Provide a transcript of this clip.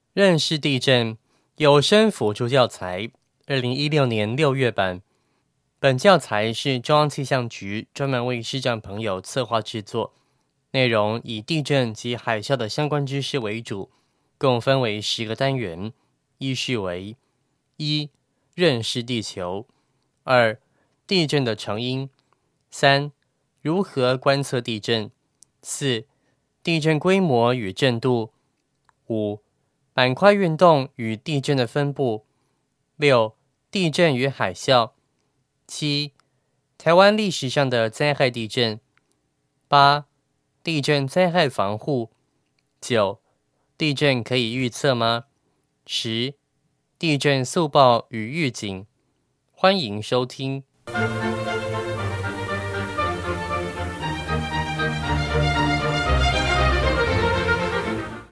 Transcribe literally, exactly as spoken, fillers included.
认识地震有声辅助教材，二零一六年六月版。本教材是中央气象局专门为视障朋友策划制作，内容以地震及海啸的相关知识为主，共分为十个单元，依序为：一、认识地球；二、地震的成因；三、如何观测地震；四、地震规模与震度；五、板块运动与地震的分布；六、地震与海啸；七、台湾历史上的灾害地震；八、地震灾害防护；九、地震可以预测吗？十、地震速报与预警。欢迎收听。